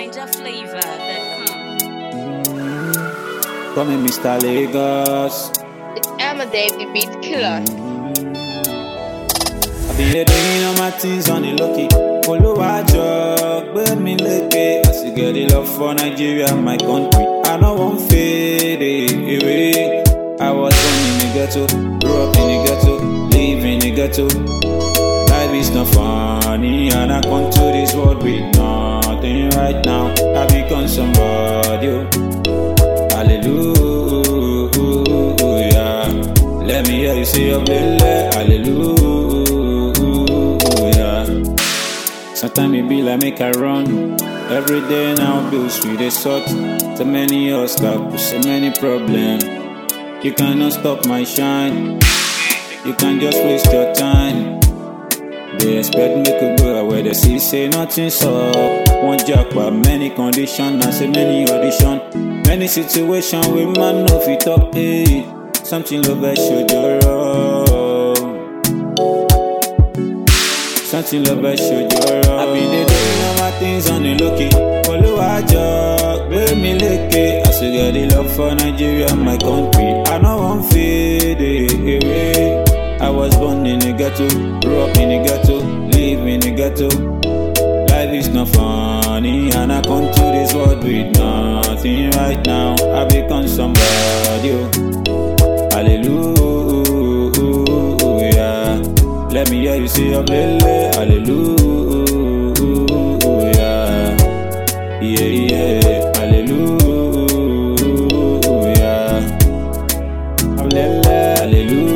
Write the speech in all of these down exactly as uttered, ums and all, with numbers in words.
ninja flavor dot com. Call me Mister Lagos. It's Emma Dave, the beat killer. I've been here doing all my things on the lucky. Oluwajo, gbé mi lékè. As you get the love for Nigeria, my country, I no wan fade away. I was born in the ghetto, grew up in the ghetto, live in the ghetto. Life is not funny, and I come to this world with nothing right now. I become somebody. Oh. Hallelujah. Let me hear you say your lele. Hallelujah. Sometimes it be like make I run. Every day now bills we dey sort. So many obstacles, so many problems. You cannot stop my shine. You can just waste your time. They expect me to go where they see say nothing's up. One jackpot, many conditions, and say many audition. Many situations we man know fit up. Hey, something love I showed you wrong. Something love I showed you wrong. I been there doing all my things on the lucky. Oluwajo, gbé mi lékè. As you get the love for Nigeria, my country, I no wan fade away. I was born in the ghetto, grew up in the ghetto, live in the ghetto. Life is not funny, and I come to this world with nothing right now. I become somebody. Oh. Hallelujah. Let me hear you say your lele. Hallelujah. Yeah, yeah. Hallelujah. Hallelujah.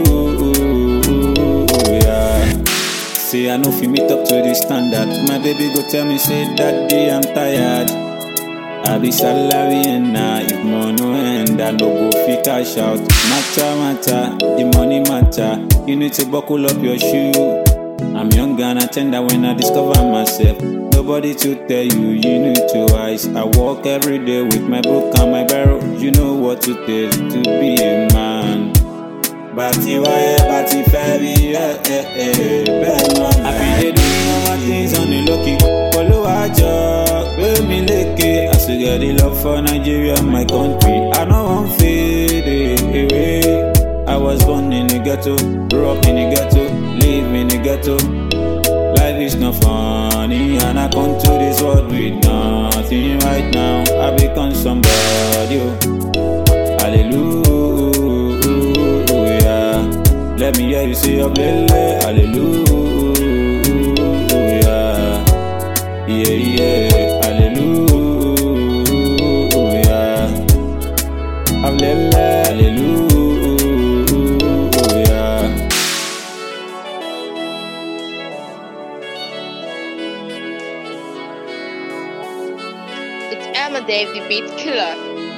Say I know fi meet up to the standard. My baby go tell me say daddy I'm tired. I be salary and now if money no end I no go fi cash out. Matter matter, the money matter. You need to buckle up your shoe. I'm young and I tender when I discover myself. Nobody to tell you, you need to wise. I walk every day with my book and my barrel. You know what it is to be a man. Bati wire, bati ferry, eh, eh, eh, Ben man. I been there doing all my things on the lucky. Oluwajo, gbé mi lékè. As you get the love for Nigeria, my country, I no wan fade away. I was born in the ghetto, grew up in the ghetto, live in the ghetto. Life is not funny, and I come to this world with nothing right now. I become somebody. Oh. Hallelujah. Let me hear you say your lele. Hallelujah. Yeah, yeah. Hallelujah. Hallelujah. It's Emma Dave, the beat killer.